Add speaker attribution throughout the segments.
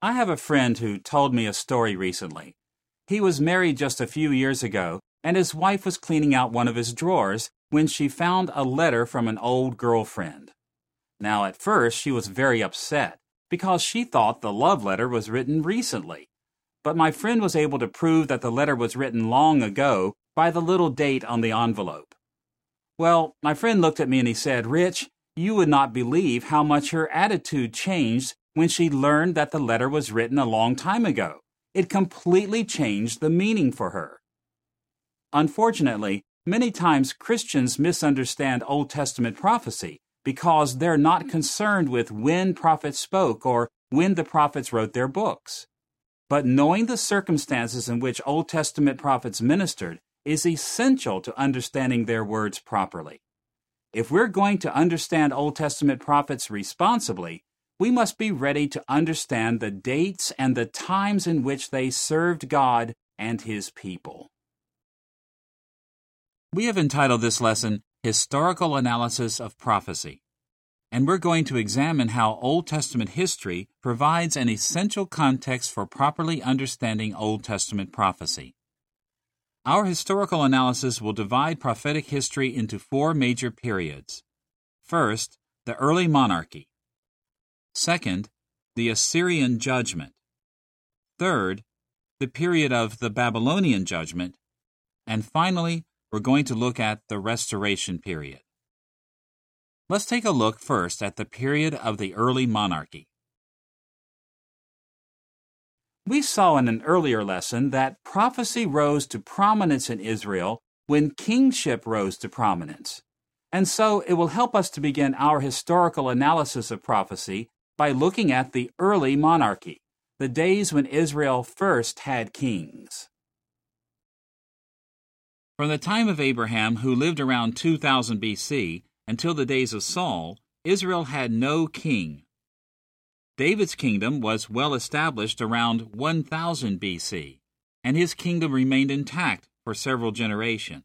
Speaker 1: I have a friend who told me a story recently. He was married just a few years ago, and his wife was cleaning out one of his drawers when she found a letter from an old girlfriend. Now, at first, she was very upset because she thought the love letter was written recently. But my friend was able to prove that the letter was written long ago by the little date on the envelope. Well, my friend looked at me and he said, "Rich, you would not believe how much her attitude changed when she learned that the letter was written a long time ago. It completely changed the meaning for her." Unfortunately, many times Christians misunderstand Old Testament prophecy because they're not concerned with when prophets spoke or when the prophets wrote their books. But knowing the circumstances in which Old Testament prophets ministered is essential to understanding their words properly. If we're going to understand Old Testament prophets responsibly, we must be ready to understand the dates and the times in which they served God and His people. We have entitled this lesson, Historical Analysis of Prophecy, and we're going to examine how Old Testament history provides an essential context for properly understanding Old Testament prophecy. Our historical analysis will divide prophetic history into 4 major periods. First, the early monarchy. Second, the Assyrian judgment. Third, the period of the Babylonian judgment. And finally, we're going to look at the Restoration period. Let's take a look first at the period of the early monarchy. We saw in an earlier lesson that prophecy rose to prominence in Israel when kingship rose to prominence. And so it will help us to begin our historical analysis of prophecy by looking at the early monarchy, the days when Israel first had kings. From the time of Abraham, who lived around 2000 BC, until the days of Saul, Israel had no king. David's kingdom was well established around 1000 BC, and his kingdom remained intact for several generations.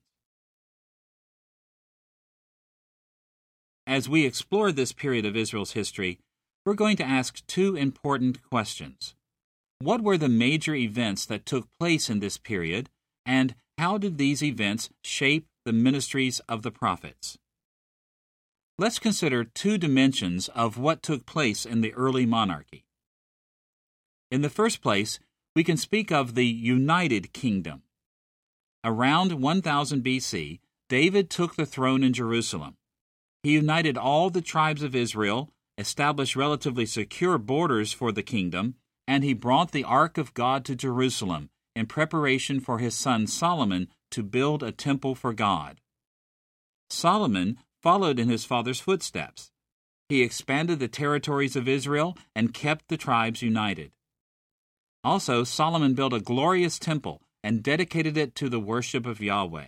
Speaker 1: As we explore this period of Israel's history, we're going to ask 2 important questions. What were the major events that took place in this period, and how did these events shape the ministries of the prophets? Let's consider 2 dimensions of what took place in the early monarchy. In the first place, we can speak of the United Kingdom. Around 1000 BC, David took the throne in Jerusalem. He united all the tribes of Israel, established relatively secure borders for the kingdom, and he brought the Ark of God to Jerusalem in preparation for his son Solomon to build a temple for God. Solomon followed in his father's footsteps. He expanded the territories of Israel and kept the tribes united. Also, Solomon built a glorious temple and dedicated it to the worship of Yahweh.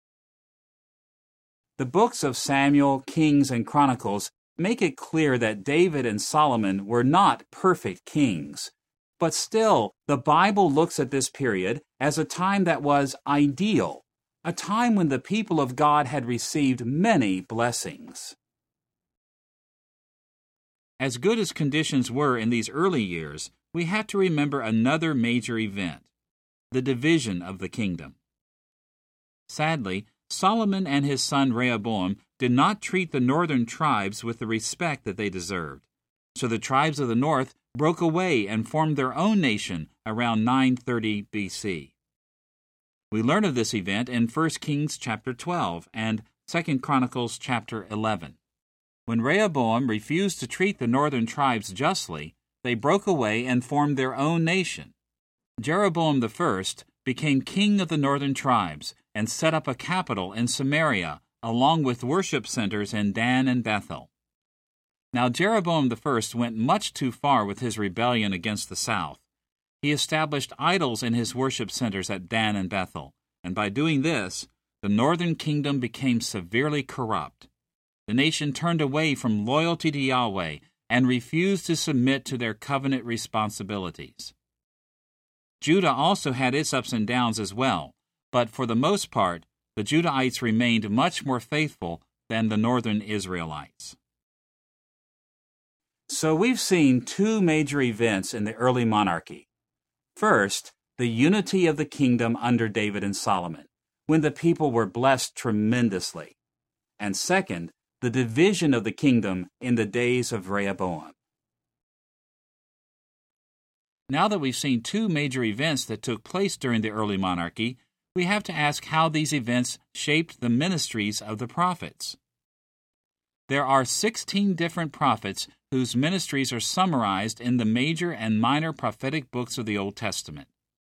Speaker 1: The books of Samuel, Kings, and Chronicles make it clear that David and Solomon were not perfect kings. But still, the Bible looks at this period as a time that was ideal, a time when the people of God had received many blessings. As good as conditions were in these early years, we have to remember another major event, the division of the kingdom. Sadly, Solomon and his son Rehoboam did not treat the northern tribes with the respect that they deserved. So the tribes of the north broke away and formed their own nation around 930 BC. We learn of this event in 1 Kings chapter 12 and 2 Chronicles chapter 11. When Rehoboam refused to treat the northern tribes justly, they broke away and formed their own nation. Jeroboam I became king of the northern tribes and set up a capital in Samaria, along with worship centers in Dan and Bethel. Now Jeroboam I went much too far with his rebellion against the south. He established idols in his worship centers at Dan and Bethel, and by doing this, the northern kingdom became severely corrupt. The nation turned away from loyalty to Yahweh and refused to submit to their covenant responsibilities. Judah also had its ups and downs as well, but for the most part, the Judahites remained much more faithful than the northern Israelites. So we've seen two major events in the early monarchy. First, the unity of the kingdom under David and Solomon, when the people were blessed tremendously. And second, the division of the kingdom in the days of Rehoboam. Now that we've seen two major events that took place during the early monarchy, we have to ask how these events shaped the ministries of the prophets. There are 16 different prophets whose ministries are summarized in the major and minor prophetic books of the Old Testament.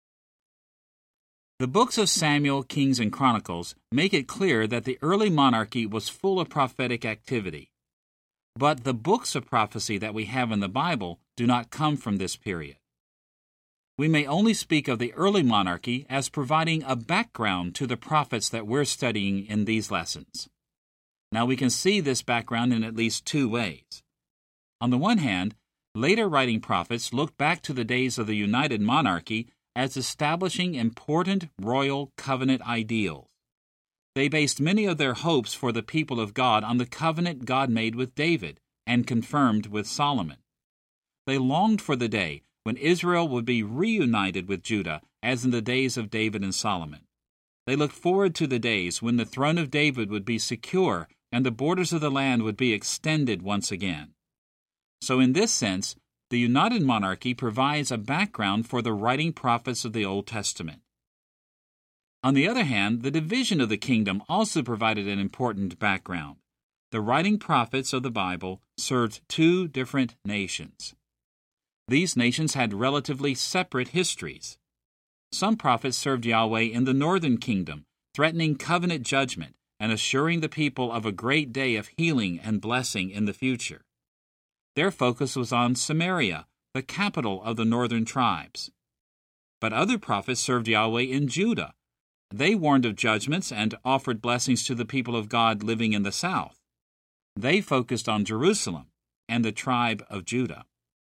Speaker 1: The books of Samuel, Kings, and Chronicles make it clear that the early monarchy was full of prophetic activity. But the books of prophecy that we have in the Bible do not come from this period. We may only speak of the early monarchy as providing a background to the prophets that we're studying in these lessons. Now we can see this background in at least two ways. On the one hand, later writing prophets looked back to the days of the united monarchy as establishing important royal covenant ideals. They based many of their hopes for the people of God on the covenant God made with David and confirmed with Solomon. They longed for the day when Israel would be reunited with Judah as in the days of David and Solomon. They looked forward to the days when the throne of David would be secure and the borders of the land would be extended once again. So in this sense, the united monarchy provides a background for the writing prophets of the Old Testament. On the other hand, the division of the kingdom also provided an important background. The writing prophets of the Bible served two different nations. These nations had relatively separate histories. Some prophets served Yahweh in the northern kingdom, threatening covenant judgment and assuring the people of a great day of healing and blessing in the future. Their focus was on Samaria, the capital of the northern tribes. But other prophets served Yahweh in Judah. They warned of judgments and offered blessings to the people of God living in the south. They focused on Jerusalem and the tribe of Judah.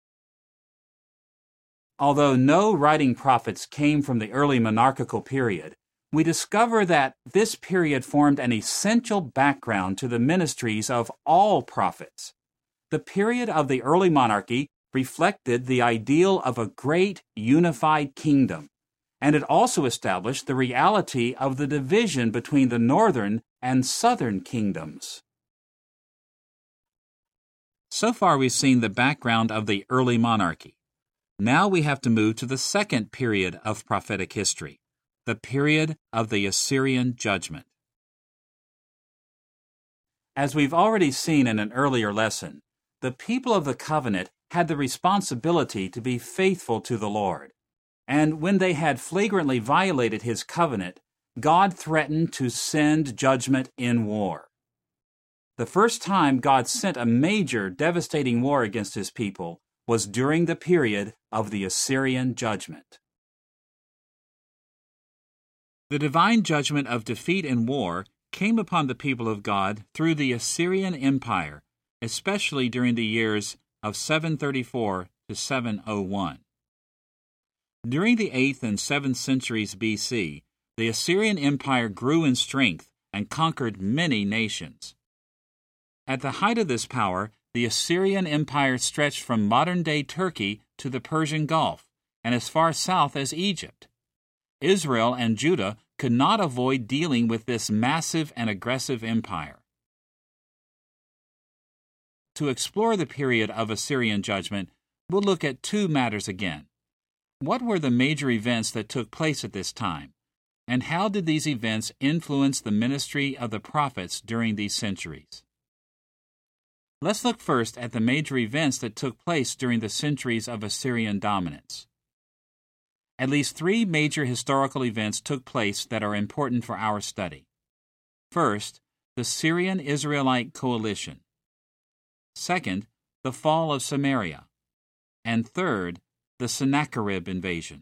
Speaker 1: Although no writing prophets came from the early monarchical period, we discover that this period formed an essential background to the ministries of all prophets. The period of the early monarchy reflected the ideal of a great unified kingdom, and it also established the reality of the division between the northern and southern kingdoms. So far we've seen the background of the early monarchy. Now we have to move to the second period of prophetic history, the period of the Assyrian judgment. As we've already seen in an earlier lesson, the people of the covenant had the responsibility to be faithful to the Lord. And when they had flagrantly violated his covenant, God threatened to send judgment in war. The first time God sent a major, devastating war against his people was during the period of the Assyrian judgment. The divine judgment of defeat in war came upon the people of God through the Assyrian Empire, especially during the years of 734 to 701. During the 8th and 7th centuries BC, the Assyrian Empire grew in strength and conquered many nations. At the height of this power, the Assyrian Empire stretched from modern-day Turkey to the Persian Gulf and as far south as Egypt. Israel and Judah could not avoid dealing with this massive and aggressive empire. To explore the period of Assyrian judgment, we'll look at two matters again. What were the major events that took place at this time, and how did these events influence the ministry of the prophets during these centuries? Let's look first at the major events that took place during the centuries of Assyrian dominance. At least three major historical events took place that are important for our study. First, the Syrian-Israelite coalition. Second, the fall of Samaria. And third, the Sennacherib invasion.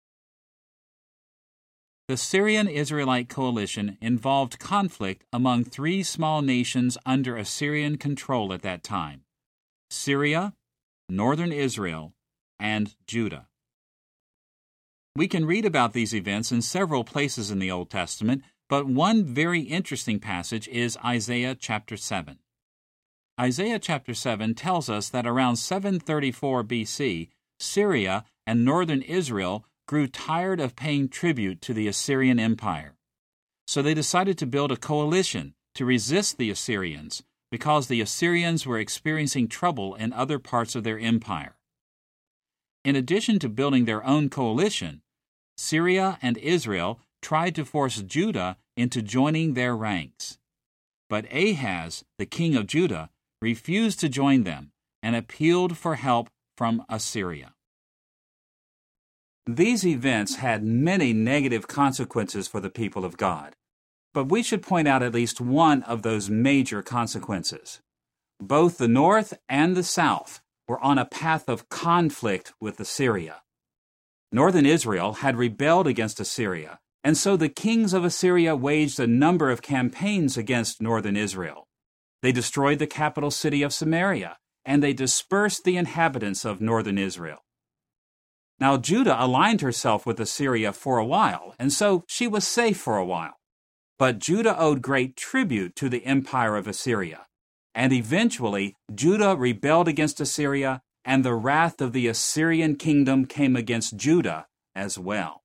Speaker 1: The Syrian-Israelite coalition involved conflict among three small nations under Assyrian control at that time: Syria, northern Israel, and Judah. We can read about these events in several places in the Old Testament, but one very interesting passage is Isaiah chapter 7. Isaiah chapter 7 tells us that around 734 BC, Syria and northern Israel grew tired of paying tribute to the Assyrian Empire. So they decided to build a coalition to resist the Assyrians because the Assyrians were experiencing trouble in other parts of their empire. In addition to building their own coalition, Syria and Israel tried to force Judah into joining their ranks. But Ahaz, the king of Judah, refused to join them and appealed for help from Assyria. These events had many negative consequences for the people of God, but we should point out at least one of those major consequences. Both the north and the south were on a path of conflict with Assyria. Northern Israel had rebelled against Assyria, and so the kings of Assyria waged a number of campaigns against northern Israel. They destroyed the capital city of Samaria, and they dispersed the inhabitants of northern Israel. Now Judah aligned herself with Assyria for a while, and so she was safe for a while. But Judah owed great tribute to the empire of Assyria, and eventually Judah rebelled against Assyria, and the wrath of the Assyrian kingdom came against Judah as well.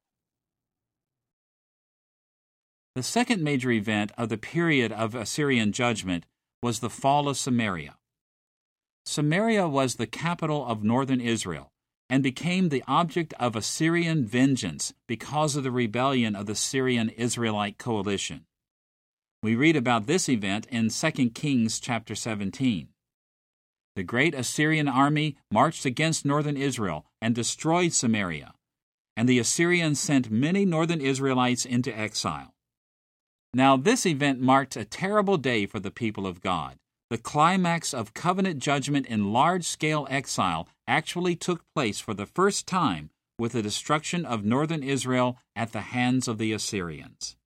Speaker 1: The second major event of the period of Assyrian judgment was the fall of Samaria. Samaria was the capital of northern Israel and became the object of Assyrian vengeance because of the rebellion of the Syrian-Israelite coalition. We read about this event in 2 Kings chapter 17. The great Assyrian army marched against northern Israel and destroyed Samaria, and the Assyrians sent many northern Israelites into exile. Now this event marked a terrible day for the people of God. The climax of covenant judgment in large-scale exile actually took place for the first time with the destruction of northern Israel at the hands of the Assyrians.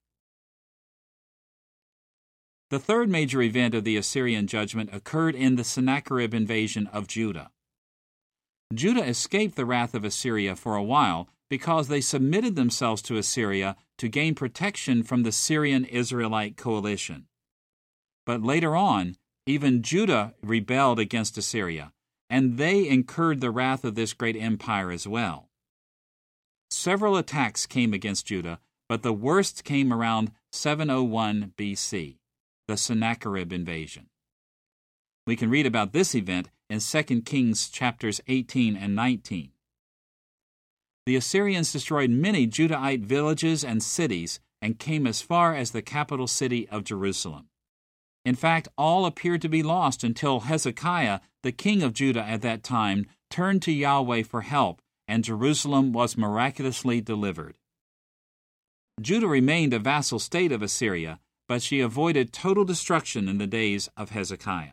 Speaker 1: The third major event of the Assyrian judgment occurred in the Sennacherib invasion of Judah. Judah escaped the wrath of Assyria for a while because they submitted themselves to Assyria to gain protection from the Syrian-Israelite coalition. But later on, even Judah rebelled against Assyria, and they incurred the wrath of this great empire as well. Several attacks came against Judah, but the worst came around 701 BC, the Sennacherib invasion. We can read about this event in 2 Kings chapters 18 and 19. The Assyrians destroyed many Judahite villages and cities and came as far as the capital city of Jerusalem. In fact, all appeared to be lost until Hezekiah, the king of Judah at that time, turned to Yahweh for help, and Jerusalem was miraculously delivered. Judah remained a vassal state of Assyria, but she avoided total destruction in the days of Hezekiah.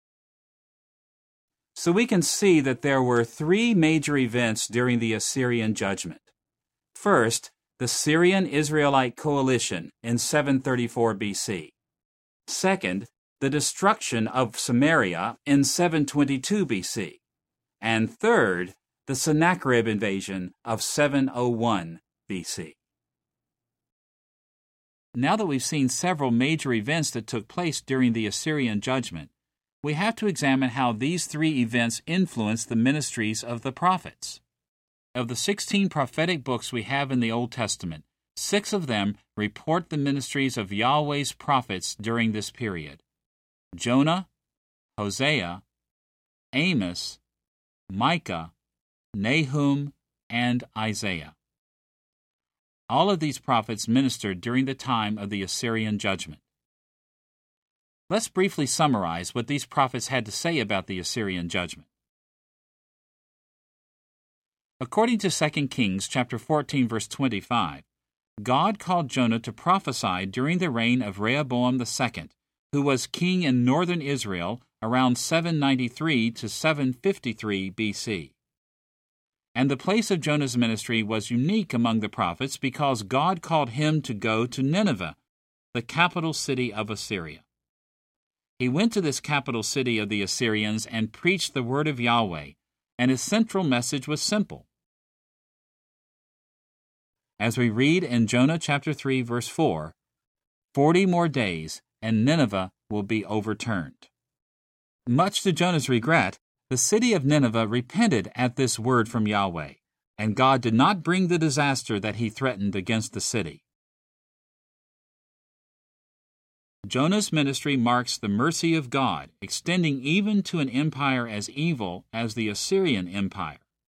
Speaker 1: So we can see that there were three major events during the Assyrian judgment. First, the Syrian-Israelite coalition in 734 BC. Second, the destruction of Samaria in 722 BC. And third, the Sennacherib invasion of 701 BC. Now that we've seen several major events that took place during the Assyrian judgment, we have to examine how these three events influenced the ministries of the prophets. Of the 16 prophetic books we have in the Old Testament, 6 of them report the ministries of Yahweh's prophets during this period: Jonah, Hosea, Amos, Micah, Nahum, and Isaiah. All of these prophets ministered during the time of the Assyrian judgment. Let's briefly summarize what these prophets had to say about the Assyrian judgment. According to 2 Kings chapter 14, verse 25, God called Jonah to prophesy during the reign of Rehoboam II, who was king in northern Israel around 793 to 753 BC. And the place of Jonah's ministry was unique among the prophets because God called him to go to Nineveh, the capital city of Assyria. He went to this capital city of the Assyrians and preached the word of Yahweh, and his central message was simple. As we read in Jonah chapter 3, verse 4, 40 more days, and Nineveh will be overturned. Much to Jonah's regret, the city of Nineveh repented at this word from Yahweh, and God did not bring the disaster that he threatened against the city. Jonah's ministry marks the mercy of God, extending even to an empire as evil as the Assyrian Empire.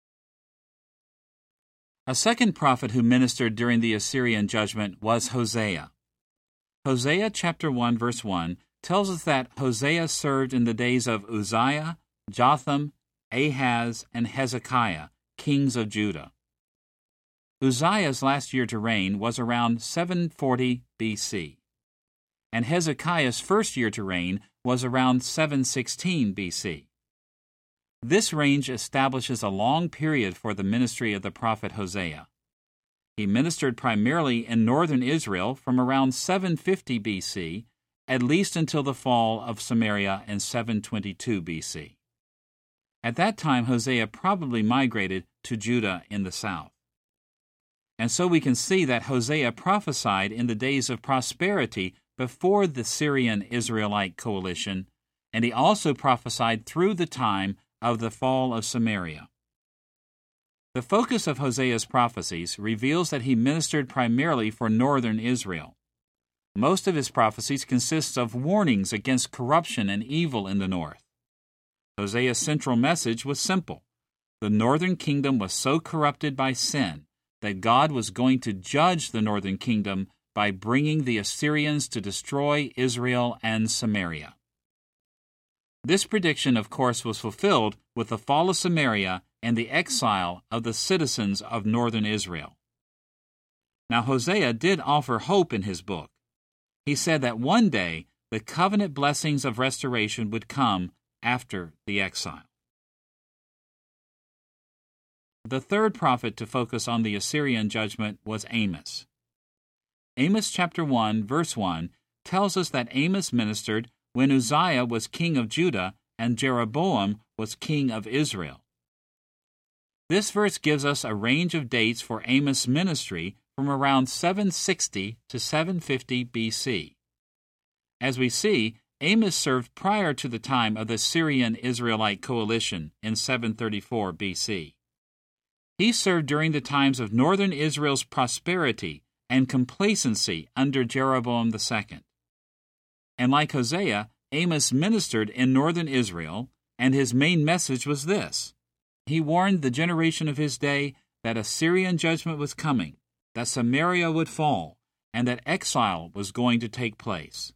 Speaker 1: A second prophet who ministered during the Assyrian judgment was Hosea. Hosea chapter 1 verse 1 tells us that Hosea served in the days of Uzziah, Jotham, Ahaz, and Hezekiah, kings of Judah. Uzziah's last year to reign was around 740 BC, and Hezekiah's first year to reign was around 716 BC. This range establishes a long period for the ministry of the prophet Hosea. He ministered primarily in northern Israel from around 750 BC, at least until the fall of Samaria in 722 BC. At that time, Hosea probably migrated to Judah in the south. And so we can see that Hosea prophesied in the days of prosperity before the Syrian-Israelite coalition, and he also prophesied through the time of the fall of Samaria. The focus of Hosea's prophecies reveals that he ministered primarily for northern Israel. Most of his prophecies consist of warnings against corruption and evil in the north. Hosea's central message was simple. The northern kingdom was so corrupted by sin that God was going to judge the northern kingdom by bringing the Assyrians to destroy Israel and Samaria. This prediction, of course, was fulfilled with the fall of Samaria and the exile of the citizens of northern Israel. Now, Hosea did offer hope in his book. He said that one day the covenant blessings of restoration would come after the exile. The third prophet to focus on the Assyrian judgment was Amos. Amos chapter 1, verse 1 tells us that Amos ministered when Uzziah was king of Judah and Jeroboam was king of Israel. This verse gives us a range of dates for Amos' ministry from around 760 to 750 BC. As we see, Amos served prior to the time of the Syrian-Israelite coalition in 734 BC. He served during the times of northern Israel's prosperity and complacency under Jeroboam II. And like Hosea, Amos ministered in northern Israel, and his main message was this. He warned the generation of his day that Assyrian judgment was coming, that Samaria would fall, and that exile was going to take place.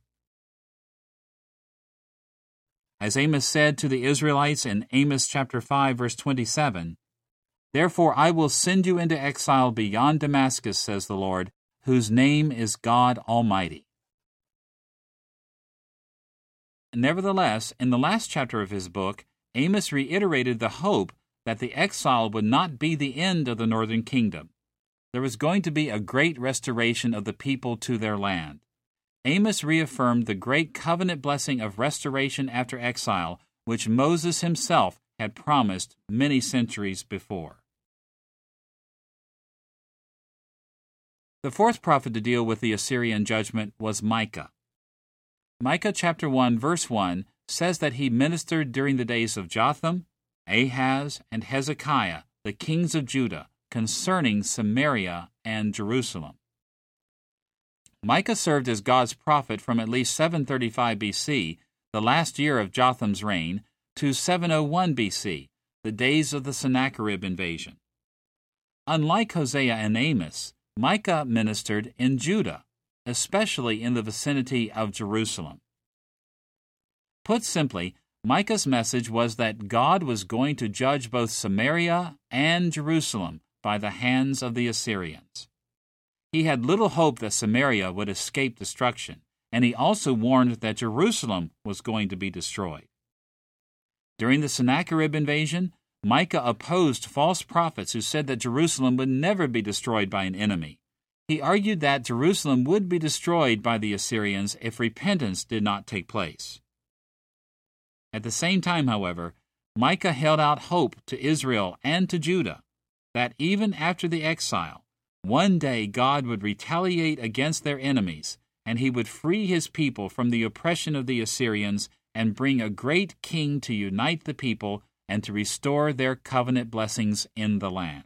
Speaker 1: As Amos said to the Israelites in Amos chapter 5, verse 27, "Therefore I will send you into exile beyond Damascus, says the Lord, whose name is God Almighty." Nevertheless, in the last chapter of his book, Amos reiterated the hope that the exile would not be the end of the northern kingdom. There was going to be a great restoration of the people to their land. Amos reaffirmed the great covenant blessing of restoration after exile, which Moses himself had promised many centuries before. The fourth prophet to deal with the Assyrian judgment was Micah. Micah chapter 1, verse 1 says that he ministered during the days of Jotham, Ahaz, and Hezekiah, the kings of Judah, concerning Samaria and Jerusalem. Micah served as God's prophet from at least 735 BC, the last year of Jotham's reign, to 701 BC, the days of the Sennacherib invasion. Unlike Hosea and Amos, Micah ministered in Judah, especially in the vicinity of Jerusalem. Put simply, Micah's message was that God was going to judge both Samaria and Jerusalem by the hands of the Assyrians. He had little hope that Samaria would escape destruction, and he also warned that Jerusalem was going to be destroyed. During the Sennacherib invasion, Micah opposed false prophets who said that Jerusalem would never be destroyed by an enemy. He argued that Jerusalem would be destroyed by the Assyrians if repentance did not take place. At the same time, however, Micah held out hope to Israel and to Judah that even after the exile, one day God would retaliate against their enemies, and he would free his people from the oppression of the Assyrians and bring a great king to unite the people and to restore their covenant blessings in the land.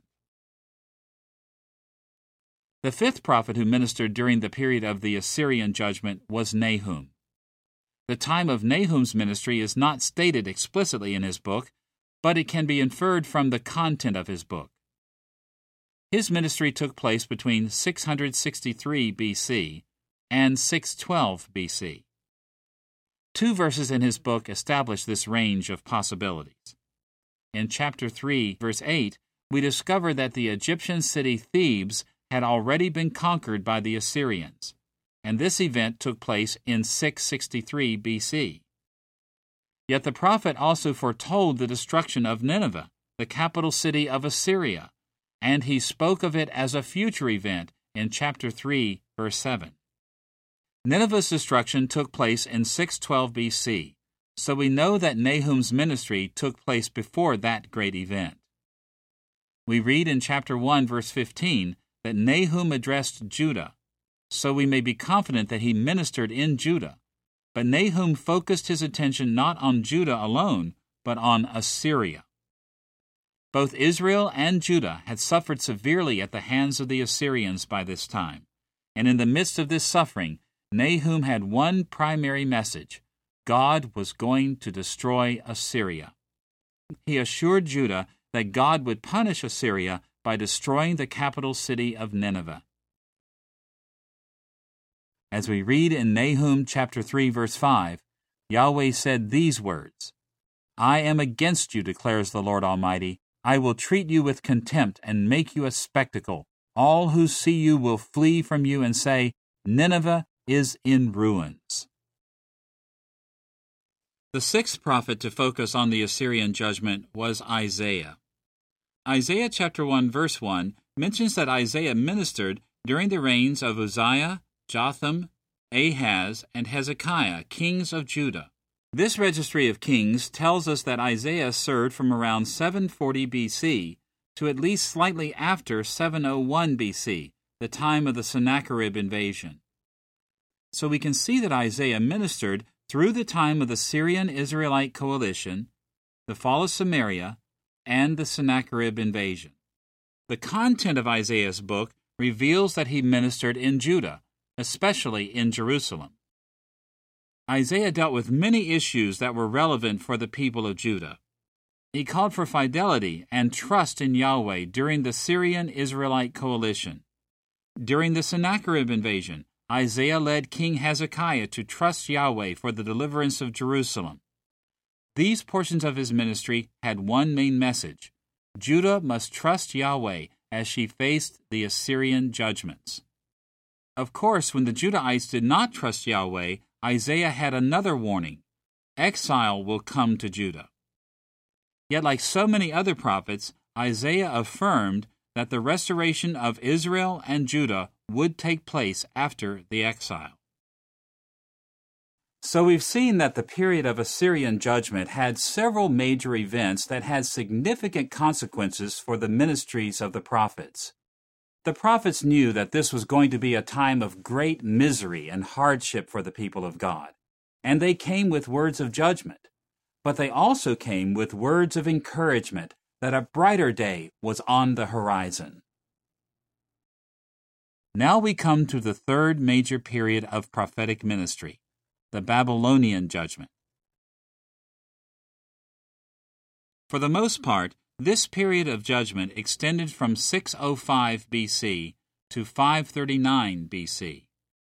Speaker 1: The fifth prophet who ministered during the period of the Assyrian judgment was Nahum. The time of Nahum's ministry is not stated explicitly in his book, but it can be inferred from the content of his book. His ministry took place between 663 BC and 612 BC. 2 verses in his book establish this range of possibilities. In chapter 3, verse 8, we discover that the Egyptian city Thebes had already been conquered by the Assyrians, and this event took place in 663 BC. Yet the prophet also foretold the destruction of Nineveh, the capital city of Assyria, and he spoke of it as a future event in chapter 3, verse 7. Nineveh's destruction took place in 612 BC, so we know that Nahum's ministry took place before that great event. We read in chapter 1, verse 15, that Nahum addressed Judah, so we may be confident that he ministered in Judah. But Nahum focused his attention not on Judah alone, but on Assyria. Both Israel and Judah had suffered severely at the hands of the Assyrians by this time, and in the midst of this suffering, Nahum had one primary message: God was going to destroy Assyria. He assured Judah that God would punish Assyria by destroying the capital city of Nineveh. As we read in Nahum chapter 3, verse 5, Yahweh said these words, "I am against you, declares the Lord Almighty. I will treat you with contempt and make you a spectacle. All who see you will flee from you and say, Nineveh is in ruins." The sixth prophet to focus on the Assyrian judgment was Isaiah. Isaiah chapter 1, verse 1 mentions that Isaiah ministered during the reigns of Uzziah, Jotham, Ahaz, and Hezekiah, kings of Judah. This registry of kings tells us that Isaiah served from around 740 BC to at least slightly after 701 BC, the time of the Sennacherib invasion. So we can see that Isaiah ministered through the time of the Syrian-Israelite coalition, the fall of Samaria, and the Sennacherib invasion. The content of Isaiah's book reveals that he ministered in Judah, especially in Jerusalem. Isaiah dealt with many issues that were relevant for the people of Judah. He called for fidelity and trust in Yahweh during the Syrian-Israelite coalition. During the Sennacherib invasion, Isaiah led King Hezekiah to trust Yahweh for the deliverance of Jerusalem. These portions of his ministry had one main message: Judah must trust Yahweh as she faced the Assyrian judgments. Of course, when the Judahites did not trust Yahweh, Isaiah had another warning: exile will come to Judah. Yet, like so many other prophets, Isaiah affirmed that the restoration of Israel and Judah would take place after the exile. So we've seen that the period of Assyrian judgment had several major events that had significant consequences for the ministries of the prophets. The prophets knew that this was going to be a time of great misery and hardship for the people of God, and they came with words of judgment. But they also came with words of encouragement that a brighter day was on the horizon. Now we come to the third major period of prophetic ministry, the Babylonian judgment. For the most part, this period of judgment extended from 605 BC to 539 BC.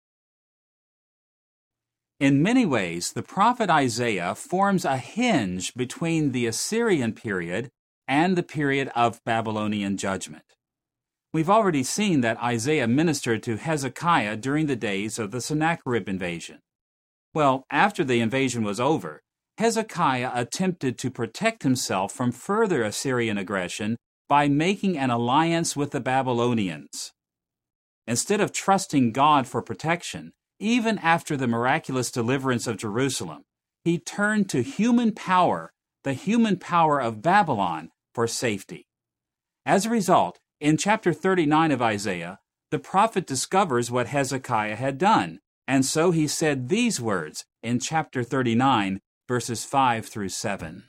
Speaker 1: In many ways, the prophet Isaiah forms a hinge between the Assyrian period and the period of Babylonian judgment. We've already seen that Isaiah ministered to Hezekiah during the days of the Sennacherib invasion. Well, after the invasion was over, Hezekiah attempted to protect himself from further Assyrian aggression by making an alliance with the Babylonians. Instead of trusting God for protection, even after the miraculous deliverance of Jerusalem, he turned to human power, the human power of Babylon, for safety. As a result, in chapter 39 of Isaiah, the prophet discovers what Hezekiah had done, and so he said these words in chapter 39, verses 5 through 7.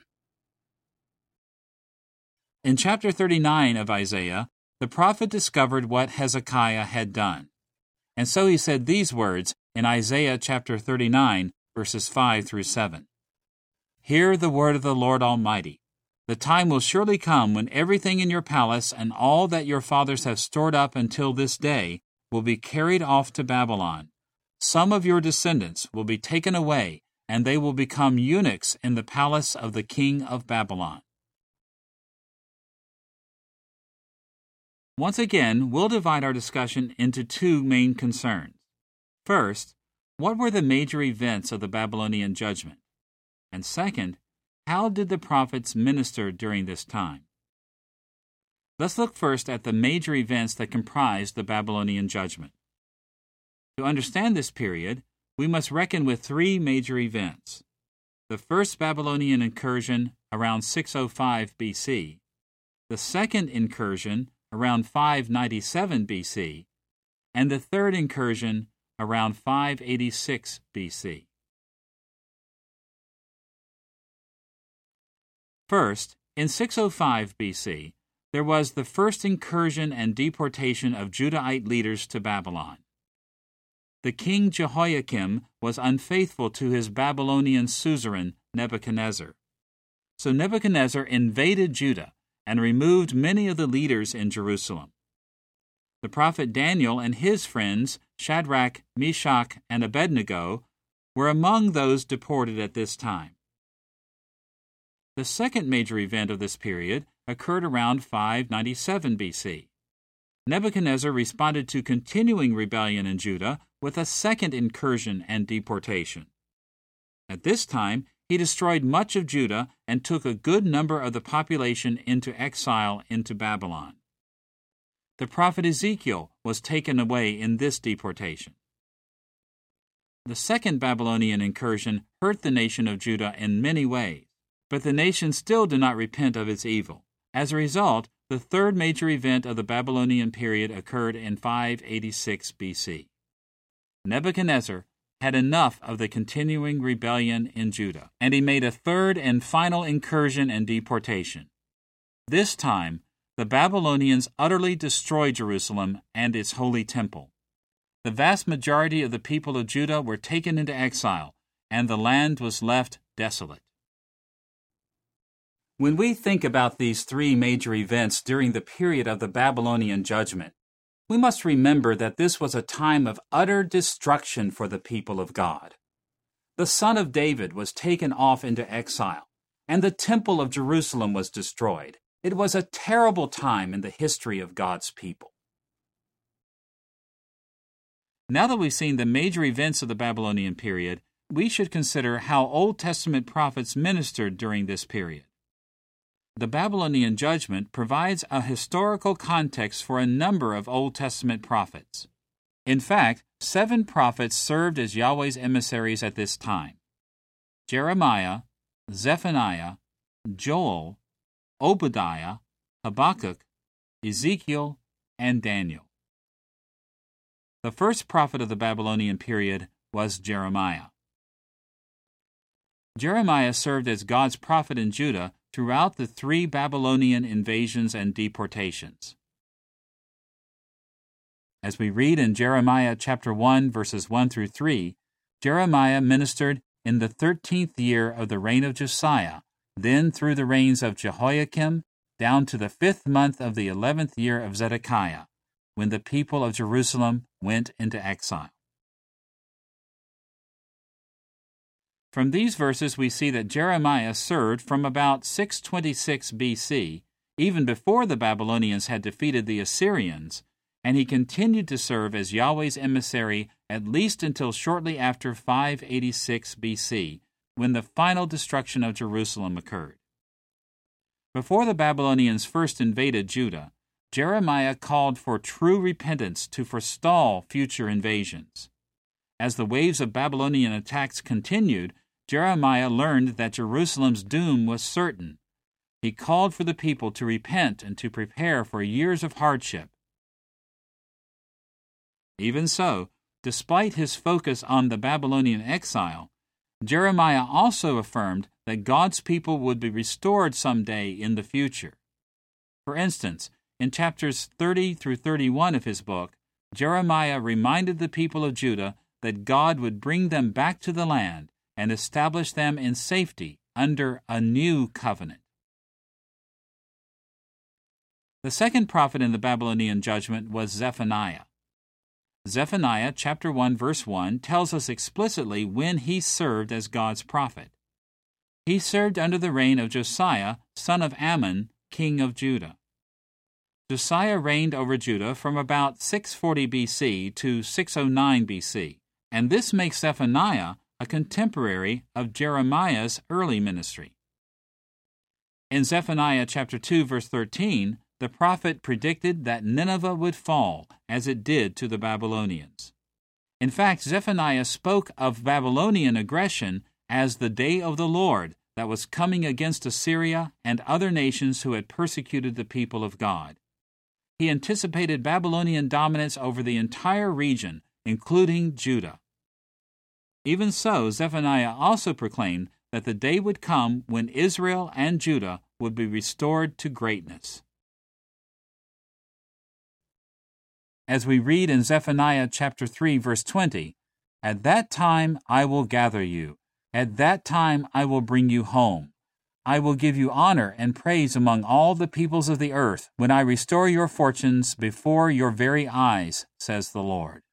Speaker 1: In chapter 39 of Isaiah, the prophet discovered what Hezekiah had done. And so he said these words in Isaiah chapter 39, verses 5 through 7. Hear the word of the Lord Almighty. The time will surely come when everything in your palace and all that your fathers have stored up until this day will be carried off to Babylon. Some of your descendants will be taken away, and they will become eunuchs in the palace of the king of Babylon. Once again, we'll divide our discussion into two main concerns. First, what were the major events of the Babylonian judgment? And second, how did the prophets minister during this time? Let's look first at the major events that comprised the Babylonian judgment. To understand this period, we must reckon with three major events. The first Babylonian incursion around 605 BC, the second incursion around 597 BC, and the third incursion around 586 BC. First, in 605 BC, there was the first incursion and deportation of Judahite leaders to Babylon. The king Jehoiakim was unfaithful to his Babylonian suzerain Nebuchadnezzar. So Nebuchadnezzar invaded Judah and removed many of the leaders in Jerusalem. The prophet Daniel and his friends, Shadrach, Meshach, and Abednego, were among those deported at this time. The second major event of this period occurred around 597 BC. Nebuchadnezzar responded to continuing rebellion in Judah with a second incursion and deportation. At this time, he destroyed much of Judah and took a good number of the population into exile into Babylon. The prophet Ezekiel was taken away in this deportation. The second Babylonian incursion hurt the nation of Judah in many ways, but the nation still did not repent of its evil. As a result, the third major event of the Babylonian period occurred in 586 BC. Nebuchadnezzar had enough of the continuing rebellion in Judah, and he made a third and final incursion and deportation. This time, the Babylonians utterly destroyed Jerusalem and its holy temple. The vast majority of the people of Judah were taken into exile, and the land was left desolate. When we think about these three major events during the period of the Babylonian judgment, we must remember that this was a time of utter destruction for the people of God. The son of David was taken off into exile, and the temple of Jerusalem was destroyed. It was a terrible time in the history of God's people. Now that we've seen the major events of the Babylonian period, we should consider how Old Testament prophets ministered during this period. The Babylonian judgment provides a historical context for a number of Old Testament prophets. In fact, 7 prophets served as Yahweh's emissaries at this time: Jeremiah, Zephaniah, Joel, Obadiah, Habakkuk, Ezekiel, and Daniel. The first prophet of the Babylonian period was Jeremiah. Jeremiah served as God's prophet in Judah throughout the 3 Babylonian invasions and deportations. As we read in Jeremiah chapter 1, verses 1 through 3, Jeremiah ministered in the 13th year of the reign of Josiah, then through the reigns of Jehoiakim, down to the 5th month of the 11th year of Zedekiah, when the people of Jerusalem went into exile. From these verses, we see that Jeremiah served from about 626 BC, even before the Babylonians had defeated the Assyrians, and he continued to serve as Yahweh's emissary at least until shortly after 586 BC, when the final destruction of Jerusalem occurred. Before the Babylonians first invaded Judah, Jeremiah called for true repentance to forestall future invasions. As the waves of Babylonian attacks continued, Jeremiah learned that Jerusalem's doom was certain. He called for the people to repent and to prepare for years of hardship. Even so, despite his focus on the Babylonian exile, Jeremiah also affirmed that God's people would be restored someday in the future. For instance, in chapters 30 through 31 of his book, Jeremiah reminded the people of Judah that God would bring them back to the land and establish them in safety under a new covenant. The second prophet in the Babylonian judgment was Zephaniah. Zephaniah chapter 1 verse 1 tells us explicitly when he served as God's prophet. He served under the reign of Josiah, son of Ammon, king of Judah. Josiah reigned over Judah from about 640 BC to 609 BC, and this makes Zephaniah a contemporary of Jeremiah's early ministry. In Zephaniah chapter 2 verse 13, the prophet predicted that Nineveh would fall as it did to the Babylonians. In fact, Zephaniah spoke of Babylonian aggression as the day of the Lord that was coming against Assyria and other nations who had persecuted the people of God. He anticipated Babylonian dominance over the entire region, including Judah. Even so, Zephaniah also proclaimed that the day would come when Israel and Judah would be restored to greatness. As we read in Zephaniah chapter 3 verse 20, "At that time I will gather you, at that time I will bring you home. I will give you honor and praise among all the peoples of the earth when I restore your fortunes before your very eyes, says the Lord."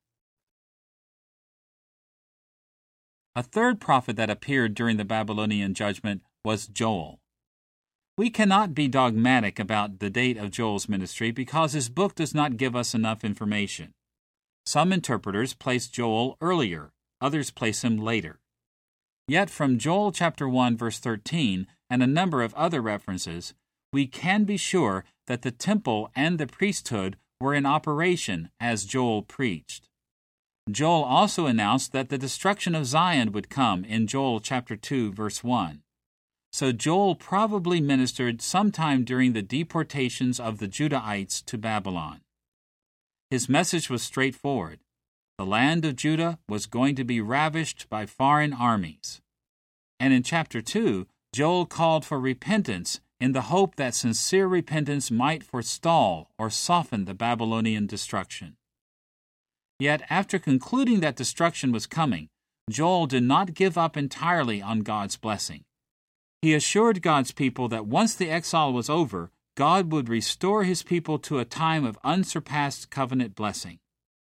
Speaker 1: A third prophet that appeared during the Babylonian judgment was Joel. We cannot be dogmatic about the date of Joel's ministry because his book does not give us enough information. Some interpreters place Joel earlier, others place him later. Yet from Joel chapter 1 verse 13 and a number of other references, we can be sure that the temple and the priesthood were in operation as Joel preached. Joel also announced that the destruction of Zion would come in Joel chapter 2 verse 1. So Joel probably ministered sometime during the deportations of the Judahites to Babylon. His message was straightforward. The land of Judah was going to be ravished by foreign armies. And in chapter 2, Joel called for repentance in the hope that sincere repentance might forestall or soften the Babylonian destruction. Yet after concluding that destruction was coming, Joel did not give up entirely on God's blessing. He assured God's people that once the exile was over, God would restore his people to a time of unsurpassed covenant blessing.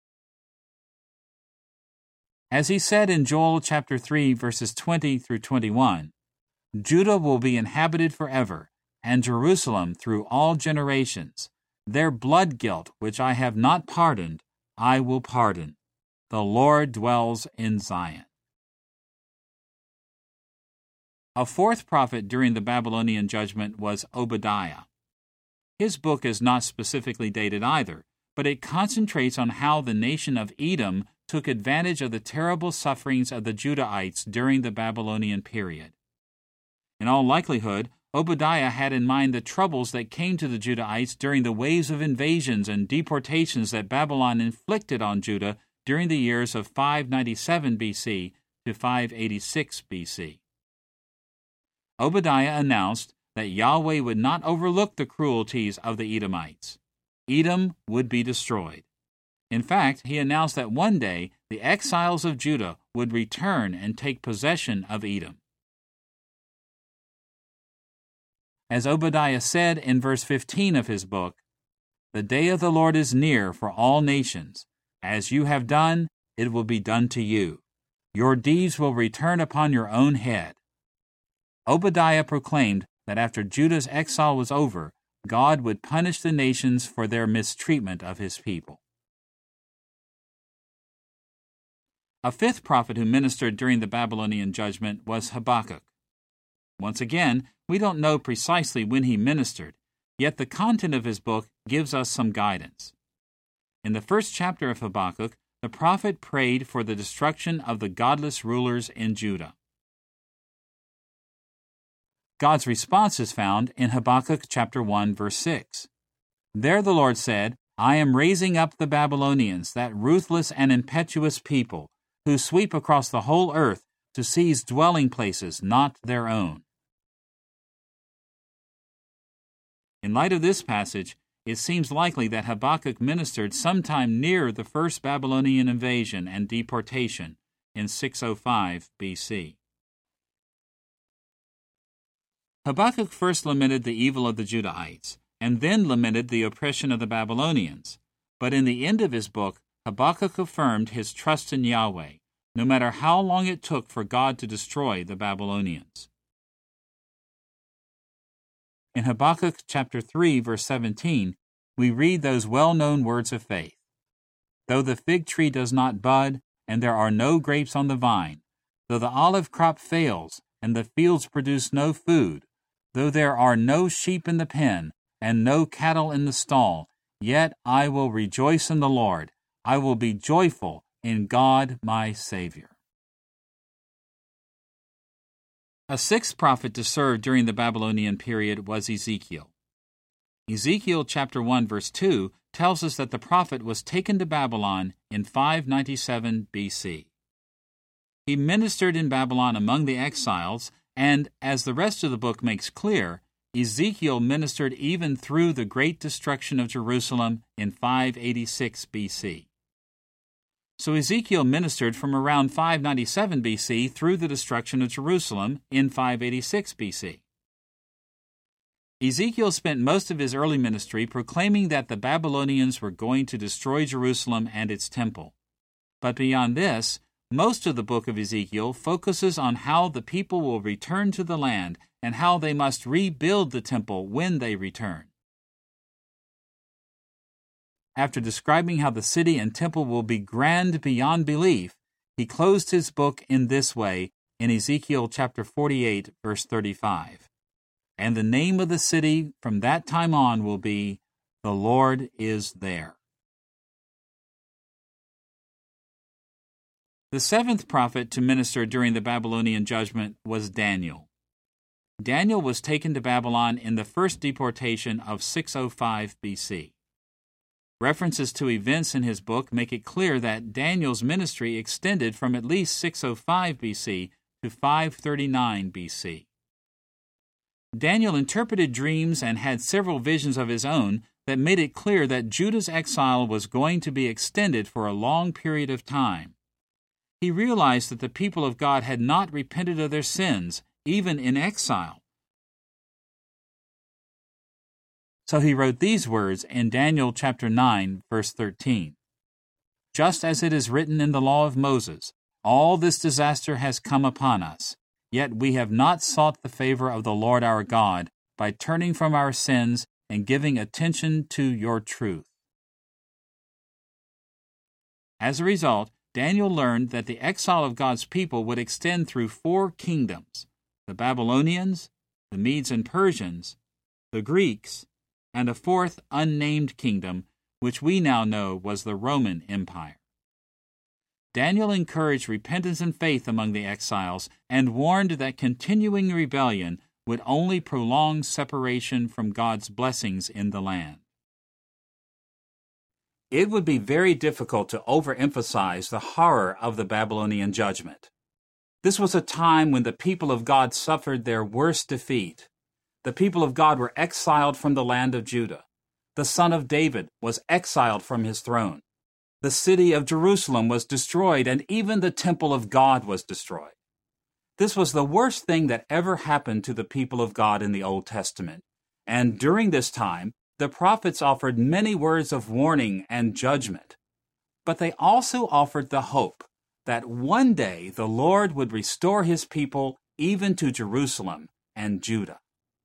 Speaker 1: As he said in Joel chapter 3 verses 20 through 21, "Judah will be inhabited forever, and Jerusalem through all generations. Their blood guilt, which I have not pardoned, I will pardon. The Lord dwells in Zion." A fourth prophet during the Babylonian judgment was Obadiah. His book is not specifically dated either, but it concentrates on how the nation of Edom took advantage of the terrible sufferings of the Judahites during the Babylonian period. In all likelihood, Obadiah had in mind the troubles that came to the Judahites during the waves of invasions and deportations that Babylon inflicted on Judah during the years of 597 BC to 586 BC. Obadiah announced that Yahweh would not overlook the cruelties of the Edomites. Edom would be destroyed. In fact, he announced that one day the exiles of Judah would return and take possession of Edom. As Obadiah said in verse 15 of his book, "The day of the Lord is near for all nations. As you have done, it will be done to you. Your deeds will return upon your own head." Obadiah proclaimed that after Judah's exile was over, God would punish the nations for their mistreatment of his people. A fifth prophet who ministered during the Babylonian judgment was Habakkuk. Once again, we don't know precisely when he ministered, yet the content of his book gives us some guidance. In the first chapter of Habakkuk, the prophet prayed for the destruction of the godless rulers in Judah. God's response is found in Habakkuk chapter 1, verse 6. There the Lord said, "I am raising up the Babylonians, that ruthless and impetuous people, who sweep across the whole earth to seize dwelling places not their own. In light of this passage, it seems likely that Habakkuk ministered sometime near the first Babylonian invasion and deportation in 605 BC. Habakkuk first lamented the evil of the Judahites, and then lamented the oppression of the Babylonians. But in the end of his book, Habakkuk affirmed his trust in Yahweh, no matter how long it took for God to destroy the Babylonians. In Habakkuk chapter 3, verse 17, we read those well-known words of faith. Though the fig tree does not bud, and there are no grapes on the vine, though the olive crop fails, and the fields produce no food, though there are no sheep in the pen, and no cattle in the stall, yet I will rejoice in the Lord. I will be joyful in God my Savior. A sixth prophet to serve during the Babylonian period was Ezekiel. Ezekiel chapter 1 verse 2 tells us that the prophet was taken to Babylon in 597 BC. He ministered in Babylon among the exiles, and as the rest of the book makes clear, Ezekiel ministered even through the great destruction of Jerusalem in 586 BC. So Ezekiel ministered from around 597 BC through the destruction of Jerusalem in 586 BC. Ezekiel spent most of his early ministry proclaiming that the Babylonians were going to destroy Jerusalem and its temple. But beyond this, most of the book of Ezekiel focuses on how the people will return to the land and how they must rebuild the temple when they return. After describing how the city and temple will be grand beyond belief, he closed his book in this way in Ezekiel chapter 48, verse 35. And the name of the city from that time on will be, The Lord is There. The seventh prophet to minister during the Babylonian judgment was Daniel. Daniel was taken to Babylon in the first deportation of 605 BC. References to events in his book make it clear that Daniel's ministry extended from at least 605 BC to 539 BC. Daniel interpreted dreams and had several visions of his own that made it clear that Judah's exile was going to be extended for a long period of time. He realized that the people of God had not repented of their sins, even in exile. So he wrote these words in Daniel chapter 9, verse 13. Just as it is written in the law of Moses, all this disaster has come upon us, yet we have not sought the favor of the Lord our God by turning from our sins and giving attention to your truth. As a result, Daniel learned that the exile of God's people would extend through 4 kingdoms: the Babylonians, the Medes and Persians, the Greeks, and a 4th unnamed kingdom, which we now know was the Roman Empire. Daniel encouraged repentance and faith among the exiles and warned that continuing rebellion would only prolong separation from God's blessings in the land. It would be very difficult to overemphasize the horror of the Babylonian judgment. This was a time when the people of God suffered their worst defeat. The people of God were exiled from the land of Judah. The son of David was exiled from his throne. The city of Jerusalem was destroyed, and even the temple of God was destroyed. This was the worst thing that ever happened to the people of God in the Old Testament. And during this time, the prophets offered many words of warning and judgment. But they also offered the hope that one day the Lord would restore his people even to Jerusalem and Judah.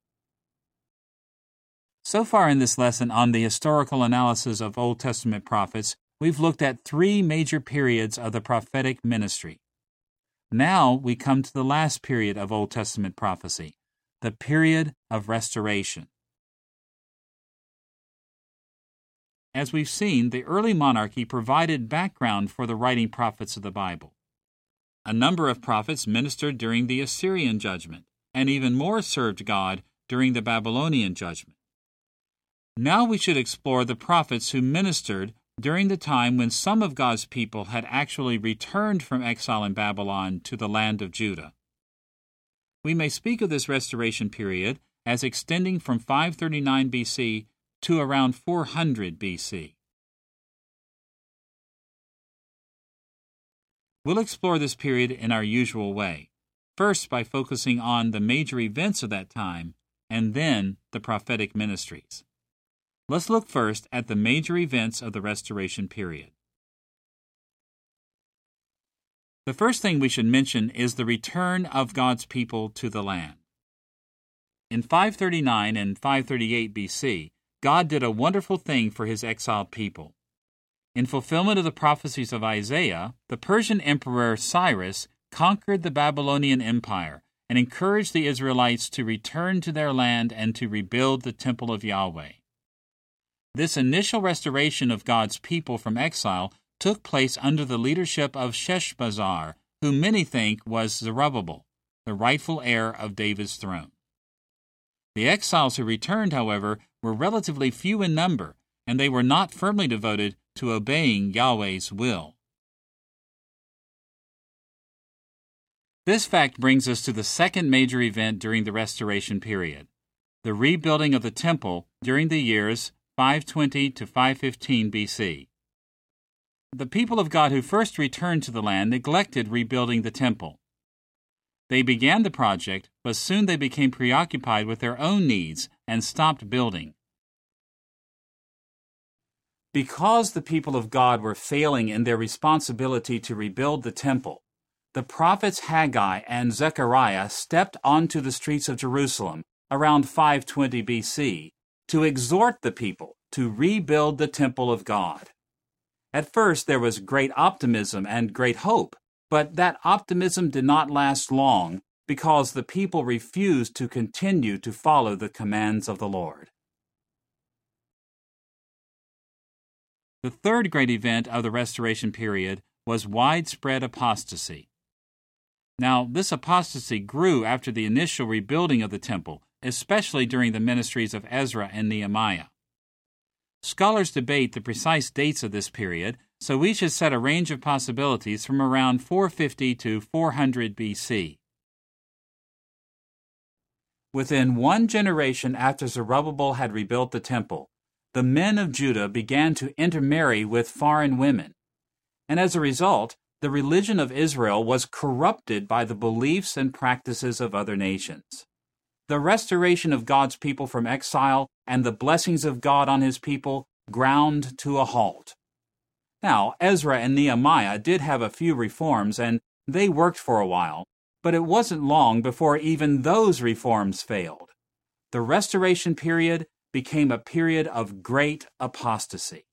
Speaker 1: So far in this lesson on the historical analysis of Old Testament prophets, we've looked at 3 major periods of the prophetic ministry. Now we come to the last period of Old Testament prophecy, the period of restoration. As we've seen, the early monarchy provided background for the writing prophets of the Bible. A number of prophets ministered during the Assyrian judgment, and even more served God during the Babylonian judgment. Now we should explore the prophets who ministered during the time when some of God's people had actually returned from exile in Babylon to the land of Judah. We may speak of this restoration period as extending from 539 BC to around 400 BC. We'll explore this period in our usual way, first by focusing on the major events of that time, and then the prophetic ministries. Let's look first at the major events of the restoration period. The first thing we should mention is the return of God's people to the land. In 539 and 538 BC, God did a wonderful thing for his exiled people. In fulfillment of the prophecies of Isaiah, the Persian Emperor Cyrus conquered the Babylonian Empire and encouraged the Israelites to return to their land and to rebuild the temple of Yahweh. This initial restoration of God's people from exile took place under the leadership of Sheshbazzar, who many think was Zerubbabel, the rightful heir of David's throne. The exiles who returned, however, were relatively few in number, and they were not firmly devoted to obeying Yahweh's will. This fact brings us to the second major event during the restoration period, the rebuilding of the temple during the years 520 to 515 BC. The people of God who first returned to the land neglected rebuilding the temple. They began the project, but soon they became preoccupied with their own needs and stopped building. Because the people of God were failing in their responsibility to rebuild the temple, the prophets Haggai and Zechariah stepped onto the streets of Jerusalem around 520 BC to exhort the people to rebuild the temple of God. At first, there was great optimism and great hope, but that optimism did not last long because the people refused to continue to follow the commands of the Lord. The third great event of the restoration period was widespread apostasy. Now, this apostasy grew after the initial rebuilding of the temple, especially during the ministries of Ezra and Nehemiah. Scholars debate the precise dates of this period, so we should set a range of possibilities from around 450 to 400 BC. Within one generation after Zerubbabel had rebuilt the temple, the men of Judah began to intermarry with foreign women, and as a result, the religion of Israel was corrupted by the beliefs and practices of other nations. The restoration of God's people from exile and the blessings of God on his people ground to a halt. Now, Ezra and Nehemiah did have a few reforms, and they worked for a while, but it wasn't long before even those reforms failed. The restoration period became a period of great apostasy.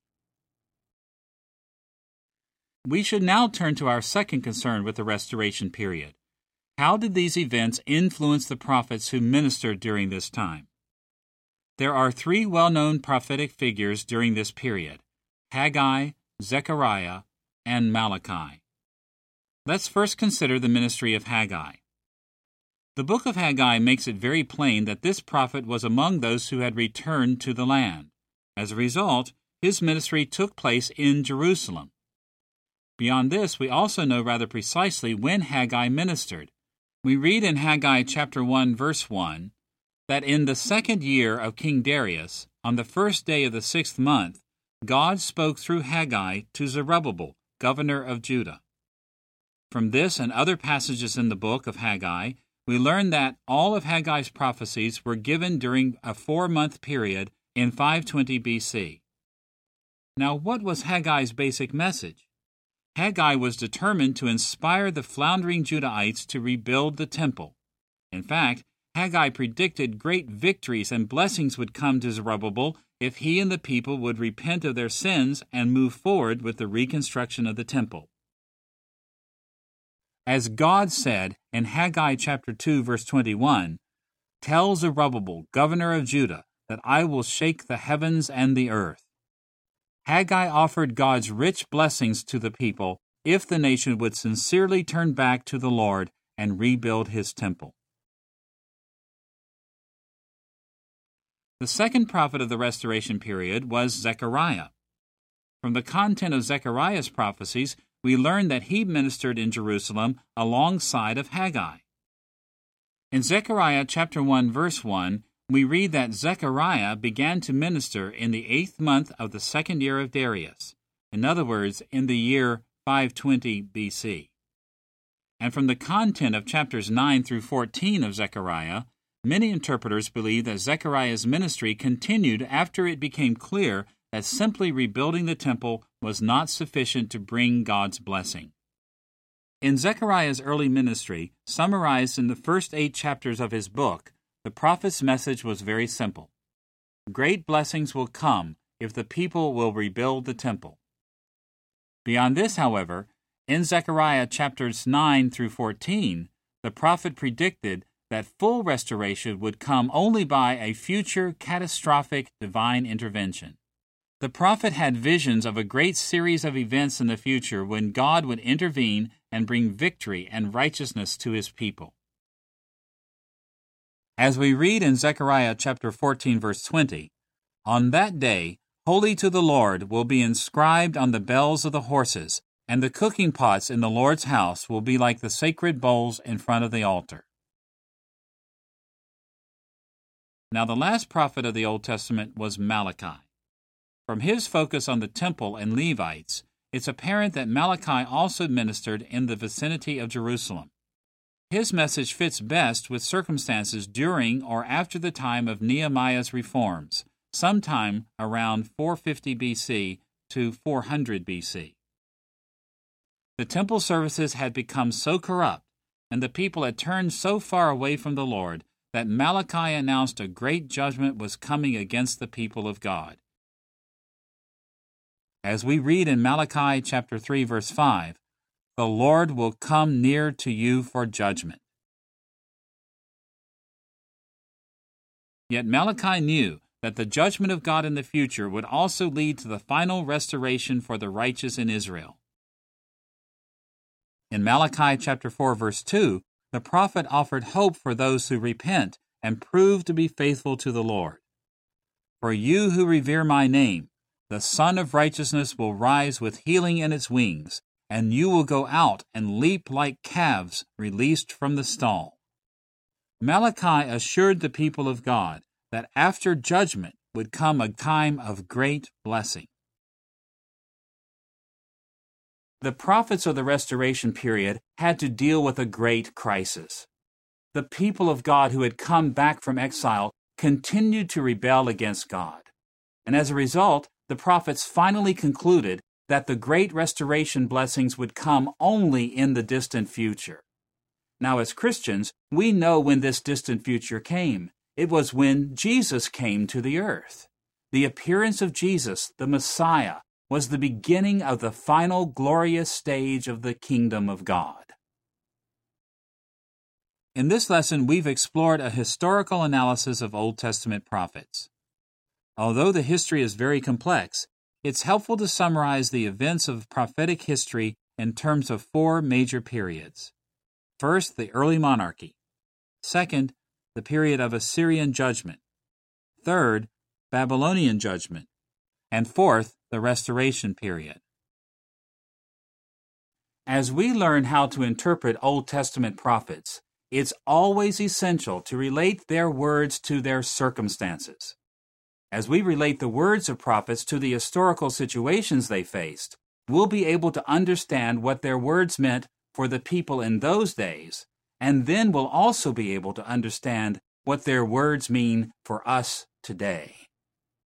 Speaker 1: We should now turn to our second concern with the restoration period. How did these events influence the prophets who ministered during this time? There are three well-known prophetic figures during this period: Haggai, Zechariah, and Malachi. Let's first consider the ministry of Haggai. The book of Haggai makes it very plain that this prophet was among those who had returned to the land. As a result, his ministry took place in Jerusalem. Beyond this, we also know rather precisely when Haggai ministered. We read in Haggai chapter 1, verse 1, that in the 2nd year of King Darius, on the 1st day of the 6th month, God spoke through Haggai to Zerubbabel, governor of Judah. From this and other passages in the book of Haggai, we learn that all of Haggai's prophecies were given during a 4-month period in 520 BC. Now, what was Haggai's basic message? Haggai was determined to inspire the floundering Judahites to rebuild the temple. In fact, Haggai predicted great victories and blessings would come to Zerubbabel if he and the people would repent of their sins and move forward with the reconstruction of the temple. As God said in Haggai chapter 2, verse 21, "Tell Zerubbabel, governor of Judah, that I will shake the heavens and the earth." Haggai offered God's rich blessings to the people if the nation would sincerely turn back to the Lord and rebuild his temple. The second prophet of the restoration period was Zechariah. From the content of Zechariah's prophecies, we learn that he ministered in Jerusalem alongside of Haggai. In Zechariah chapter 1, verse 1, we read that Zechariah began to minister in the 8th month of the 2nd year of Darius, in other words, in the year 520 BC. And from the content of chapters 9 through 14 of Zechariah, many interpreters believe that Zechariah's ministry continued after it became clear that simply rebuilding the temple was not sufficient to bring God's blessing. In Zechariah's early ministry, summarized in the first 8 chapters of his book, the prophet's message was very simple. Great blessings will come if the people will rebuild the temple. Beyond this, however, in Zechariah chapters 9 through 14, the prophet predicted that full restoration would come only by a future catastrophic divine intervention. The prophet had visions of a great series of events in the future when God would intervene and bring victory and righteousness to his people. As we read in Zechariah chapter 14, verse 20, "On that day, holy to the Lord will be inscribed on the bells of the horses, and the cooking pots in the Lord's house will be like the sacred bowls in front of the altar." Now the last prophet of the Old Testament was Malachi. From his focus on the temple and Levites, it's apparent that Malachi also ministered in the vicinity of Jerusalem. His message fits best with circumstances during or after the time of Nehemiah's reforms, sometime around 450 BC to 400 BC. The temple services had become so corrupt, and the people had turned so far away from the Lord, that Malachi announced a great judgment was coming against the people of God. As we read in Malachi chapter 3, verse 5, "The Lord will come near to you for judgment." Yet Malachi knew that the judgment of God in the future would also lead to the final restoration for the righteous in Israel. In Malachi chapter 4, verse 2, the prophet offered hope for those who repent and prove to be faithful to the Lord. "For you who revere my name, the Son of Righteousness will rise with healing in its wings, and you will go out and leap like calves released from the stall." Malachi assured the people of God that after judgment would come a time of great blessing. The prophets of the Restoration period had to deal with a great crisis. The people of God who had come back from exile continued to rebel against God. And as a result, the prophets finally concluded that the great restoration blessings would come only in the distant future. Now, as Christians, we know when this distant future came. It was when Jesus came to the earth. The appearance of Jesus, the Messiah, was the beginning of the final glorious stage of the kingdom of God. In this lesson, we've explored a historical analysis of Old Testament prophets. Although the history is very complex, it's helpful to summarize the events of prophetic history in terms of 4 major periods. First, the early monarchy. Second, the period of Assyrian judgment. Third, Babylonian judgment. And fourth, the Restoration period. As we learn how to interpret Old Testament prophets, it's always essential to relate their words to their circumstances. As we relate the words of prophets to the historical situations they faced, we'll be able to understand what their words meant for the people in those days, and then we'll also be able to understand what their words mean for us today.